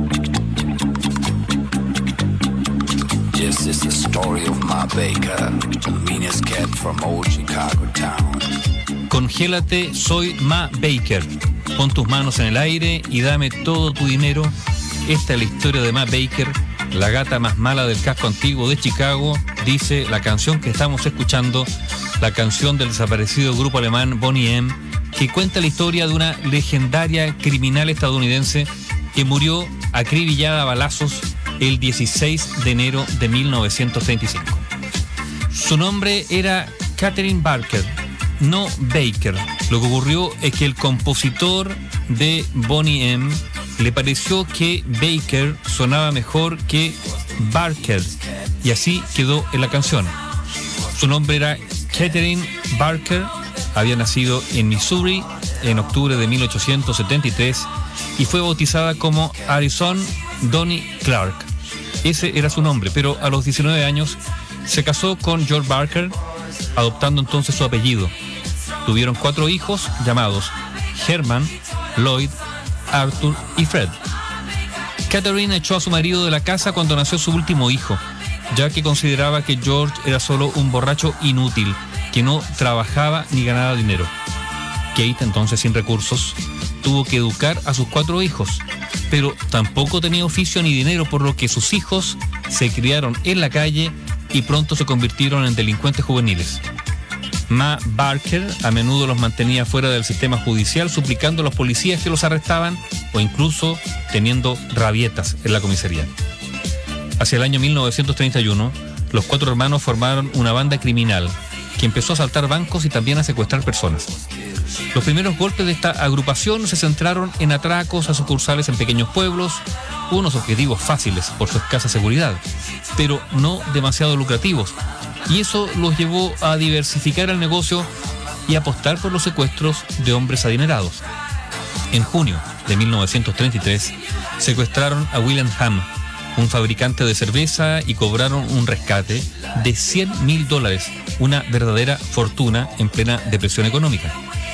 This is the story of Ma Baker, the meanest cat from old Chicago town. Congélate, soy Ma Baker. Pon tus manos en el aire y dame todo tu dinero. Esta es la historia de Ma Baker, la gata más mala del casco antiguo de Chicago, dice la canción que estamos escuchando, la canción del desaparecido grupo alemán Boney M, que cuenta la historia de una legendaria criminal estadounidense que murió acribillada a balazos el 16 de enero de 1935. Su nombre era Catherine Barker, no Baker. Lo que ocurrió es que el compositor de Boney M le pareció que Baker sonaba mejor que Barker y así quedó en la canción. Su nombre era Catherine Barker, había nacido en Missouri en octubre de 1873 y fue bautizada como Harrison Donnie Clark. Ese era su nombre, pero a los 19 años se casó con George Barker, adoptando entonces su apellido. Tuvieron 4 hijos llamados Herman, Lloyd, Arthur y Fred. Catherine echó a su marido de la casa cuando nació su último hijo, ya que consideraba que George era solo un borracho inútil, que no trabajaba ni ganaba dinero. Kate, entonces sin recursos, tuvo que educar a sus 4 hijos, pero tampoco tenía oficio ni dinero, por lo que sus hijos se criaron en la calle y pronto se convirtieron en delincuentes juveniles. Ma Barker a menudo los mantenía fuera del sistema judicial, suplicando a los policías que los arrestaban o incluso teniendo rabietas en la comisaría. Hacia el año 1931, los 4 hermanos formaron una banda criminal que empezó a asaltar bancos y también a secuestrar personas. Los primeros golpes de esta agrupación se centraron en atracos a sucursales en pequeños pueblos, unos objetivos fáciles por su escasa seguridad, pero no demasiado lucrativos, y eso los llevó a diversificar el negocio y apostar por los secuestros de hombres adinerados. En junio de 1933 secuestraron a William Ham, un fabricante de cerveza, y cobraron un rescate de $100,000, una verdadera fortuna en plena depresión económica.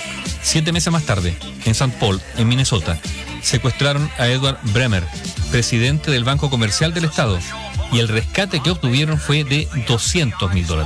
7 meses más tarde, en St. Paul, en Minnesota, secuestraron a Edward Bremer, presidente del Banco Comercial del Estado, y el rescate que obtuvieron fue de $200,000.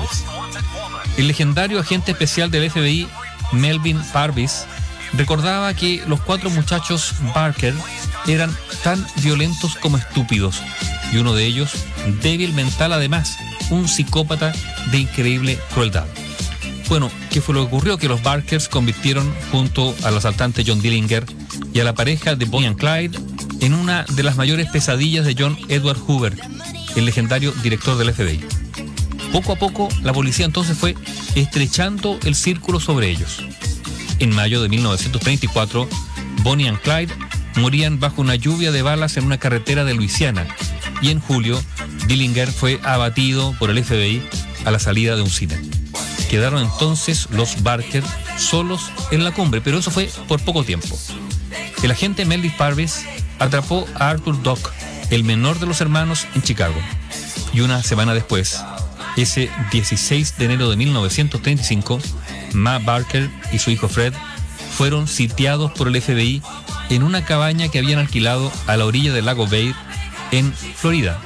El legendario agente especial del FBI, Melvin Parvis, recordaba que los 4 muchachos Barker eran tan violentos como estúpidos, y uno de ellos débil mental, además, un psicópata de increíble crueldad. Bueno, ¿qué fue lo que ocurrió? Que los Barkers convirtieron, junto al asaltante John Dillinger y a la pareja de Bonnie and Clyde, en una de las mayores pesadillas de John Edward Hoover, el legendario director del FBI. Poco a poco, la policía entonces fue estrechando el círculo sobre ellos. En mayo de 1934, Bonnie and Clyde morían bajo una lluvia de balas en una carretera de Luisiana. Y en julio, Dillinger fue abatido por el FBI a la salida de un cine. Quedaron entonces los Barker solos en la cumbre, pero eso fue por poco tiempo. El agente Melvin Parvis atrapó a Arthur Dock, el menor de los hermanos, en Chicago. Y una semana después, ese 16 de enero de 1935, Ma Barker y su hijo Fred fueron sitiados por el FBI en una cabaña que habían alquilado a la orilla del lago Bexar en Florida.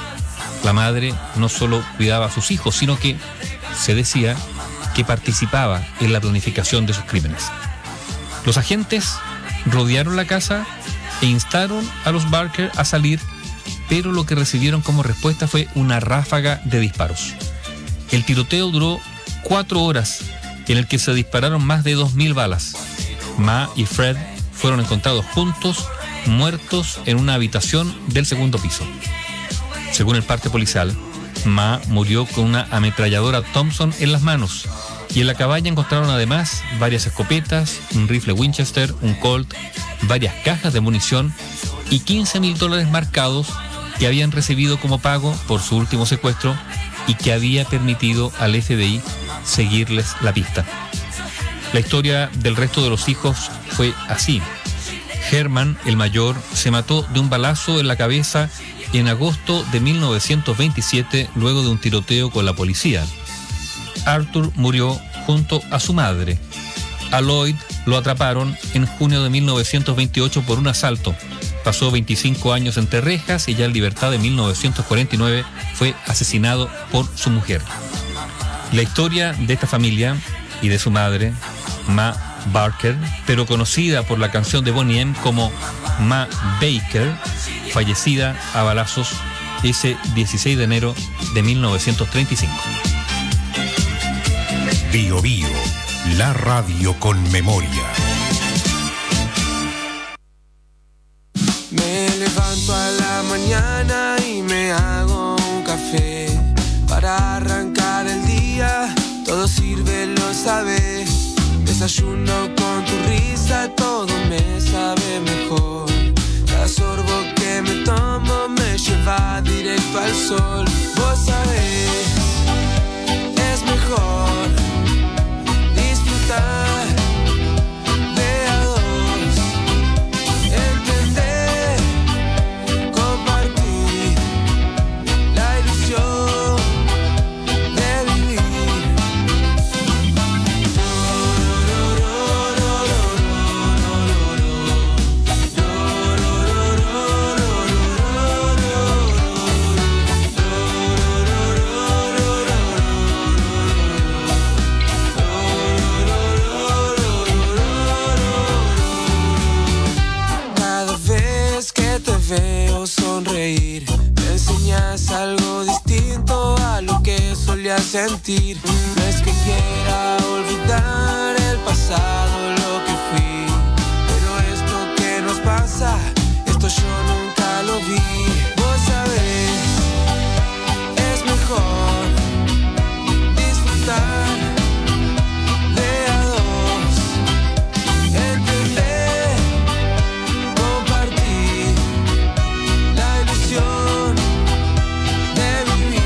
La madre no solo cuidaba a sus hijos, sino que se decía que participaba en la planificación de sus crímenes. Los agentes rodearon la casa e instaron a los Barker a salir, pero lo que recibieron como respuesta fue una ráfaga de disparos. El tiroteo duró 4 horas, en el que se dispararon más de 2.000 balas. Ma y Fred fueron encontrados juntos, muertos en una habitación del segundo piso. Según el parte policial, Ma murió con una ametralladora Thompson en las manos, y en la cabaña encontraron además varias escopetas, un rifle Winchester, un Colt, varias cajas de munición y $15.000 marcados que habían recibido como pago por su último secuestro y que había permitido al FBI seguirles la pista. La historia del resto de los hijos fue así. Herman, el mayor, se mató de un balazo en la cabeza en agosto de 1927 luego de un tiroteo con la policía. Arthur murió junto a su madre. A Lloyd lo atraparon en junio de 1928 por un asalto. Pasó 25 años entre rejas y ya en libertad en 1949 fue asesinado por su mujer. La historia de esta familia y de su madre, Ma Barker, pero conocida por la canción de Boney M como Ma Baker, fallecida a balazos ese 16 de enero de 1935. Bio Bio, la radio con memoria. Me levanto a la mañana y me hago un café para arrancar el día. Todo sirve, lo sabes. Desayuno con tu risa, todo me sabe mejor. Cada sorbo que me tomo me lleva directo al sol. Vos sabés, es mejor disfrutar de a dos, entender, compartir la ilusión de vivir. Veo sonreír, me enseñas algo distinto a lo que solía sentir. No es que quiera olvidar el pasado, lo que fui, pero esto que nos pasa, esto yo nunca lo vi. Vos sabés, es mejor disfrutar de a dos, entender, compartir la ilusión de vivir.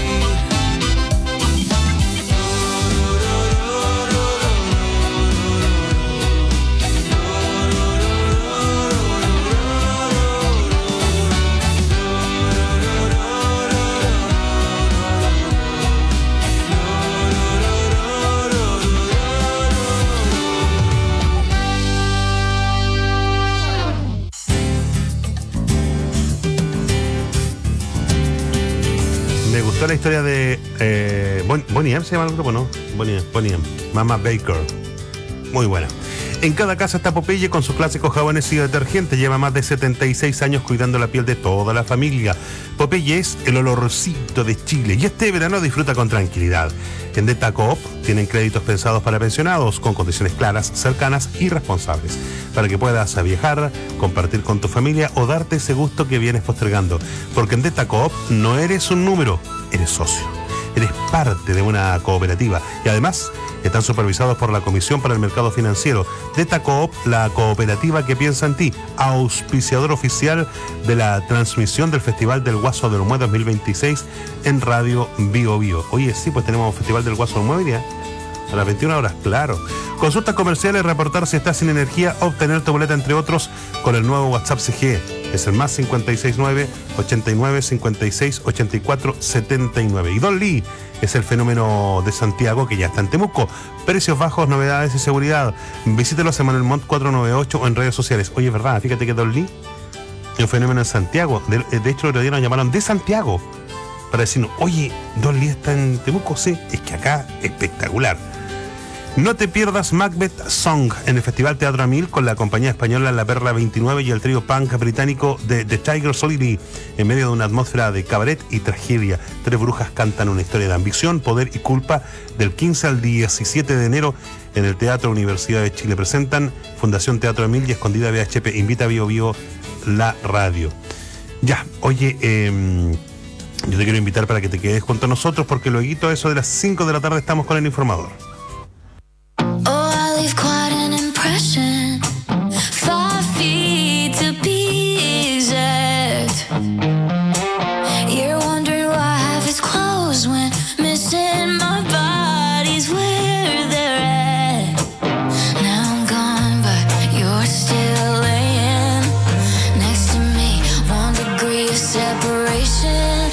Me gustó la historia de Boney M, se llama el grupo, ¿no? Boney M, Mama Baker. Muy buena. En cada casa está Popeye con sus clásicos jabones y detergentes. Lleva más de 76 años cuidando la piel de toda la familia. Popeye es el olorcito de Chile y este verano disfruta con tranquilidad. En Delta Coop tienen créditos pensados para pensionados con condiciones claras, cercanas y responsables, para que puedas viajar, compartir con tu familia o darte ese gusto que vienes postergando. Porque en Delta Coop no eres un número, eres socio. Eres parte de una cooperativa y además Están supervisados por la Comisión para el Mercado Financiero de Tacoop, la cooperativa que piensa en ti, auspiciador oficial de la transmisión del Festival del Guaso del Olmué 2026 en Radio Bio Bio. Oye, sí, pues tenemos Festival del Guaso del Olmué hoy día, a las 21 horas, claro. Consultas comerciales, reportar si estás sin energía, obtener tu boleta, entre otros, con el nuevo WhatsApp CGE. Es el más 569-89-56-84-79. Y Don Lee es el fenómeno de Santiago que ya está en Temuco. Precios bajos, novedades y seguridad. Visítelos en Manuel Montt 498 o en redes sociales. Oye, es verdad, fíjate que Don Lee es un fenómeno en Santiago. De hecho, el otro día nos llamaron de Santiago para decirnos, oye, Don Lee está en Temuco. Sí, es que acá, espectacular. No te pierdas Macbeth Song en el Festival Teatro Amil con la compañía española La Perla 29 y el trío punk británico de The Tiger Solidity en medio de una atmósfera de cabaret y tragedia. Tres brujas cantan una historia de ambición, poder y culpa del 15 al 17 de enero en el Teatro Universidad de Chile. Presentan Fundación Teatro Amil y Escondida VHP. Invita a Bio Bio la radio. Ya, oye, yo te quiero invitar para que te quedes junto a nosotros porque luego a eso de las 5 de la tarde estamos con el informador. Leave quite an impression. 5 feet to be exact. You're wondering why half is closed when missing my body's where they're at. Now I'm gone, but you're still laying next to me. 1 degree of separation.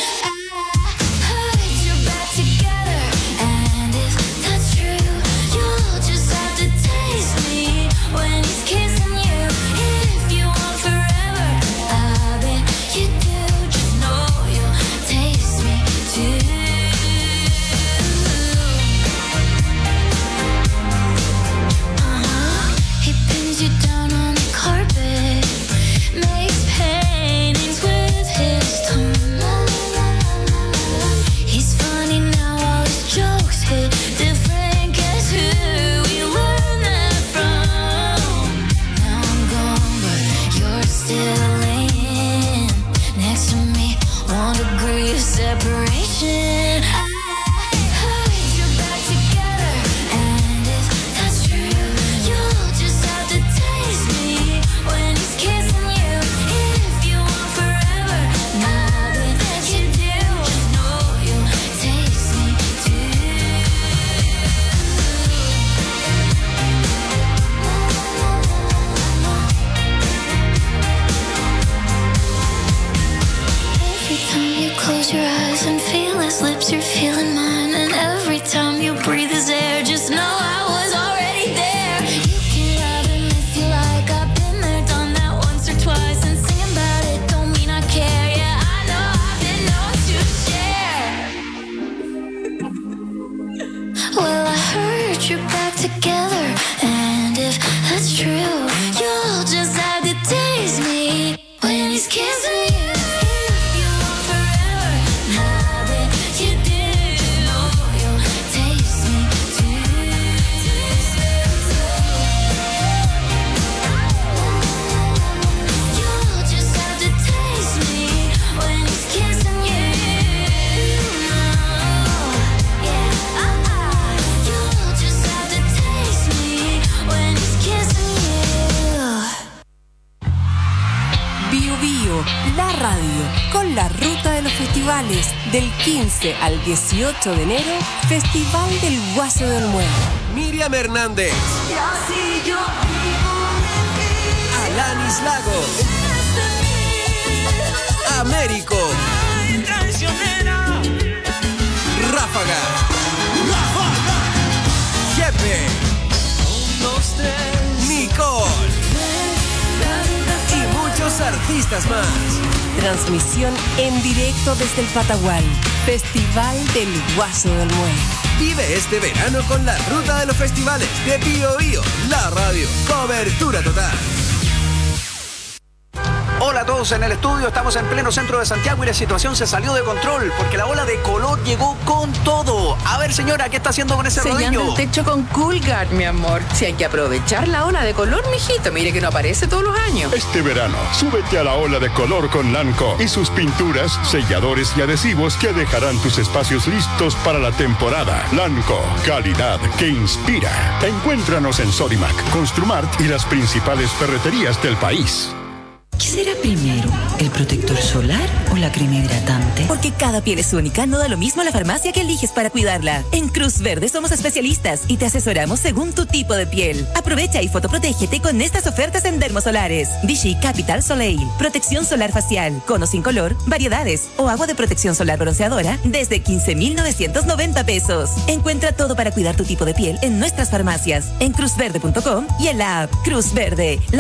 Del 15 al 18 de enero, Festival del Guaso del Olmué. Miriam Hernández, Alanis Lago, Américo, Ráfaga, Jepe, Nicole y muchos artistas más. Transmisión en directo desde el Patagual. Festival del Guaso del Olmué. Vive este verano con la ruta de los festivales de Bio Bio, la radio. Cobertura total. Hola a todos en el estudio, estamos en pleno centro de Santiago y la situación se salió de control porque la ola de color llegó con todo. A ver, señora, ¿qué está haciendo con ese Sellando rodillo? el techo con Coolguard, mi amor. Si hay que aprovechar la ola de color, mijito, mire que no aparece todos los años. Este verano, súbete a la ola de color con Lanco y sus pinturas, selladores y adhesivos que dejarán tus espacios listos para la temporada. Lanco, calidad que inspira. Encuéntranos en Sodimac, Construmart y las principales ferreterías del país. ¿Qué será primero? ¿El protector solar o la crema hidratante? Porque cada piel es única, no da lo mismo la farmacia que eliges para cuidarla. En Cruz Verde somos especialistas y te asesoramos según tu tipo de piel. Aprovecha y fotoprotégete con estas ofertas en Dermosolares. Vichy Capital Soleil, protección solar facial, cono sin color, variedades o agua de protección solar bronceadora desde 15,990 pesos. Encuentra todo para cuidar tu tipo de piel en nuestras farmacias, en cruzverde.com y en la app Cruz Verde.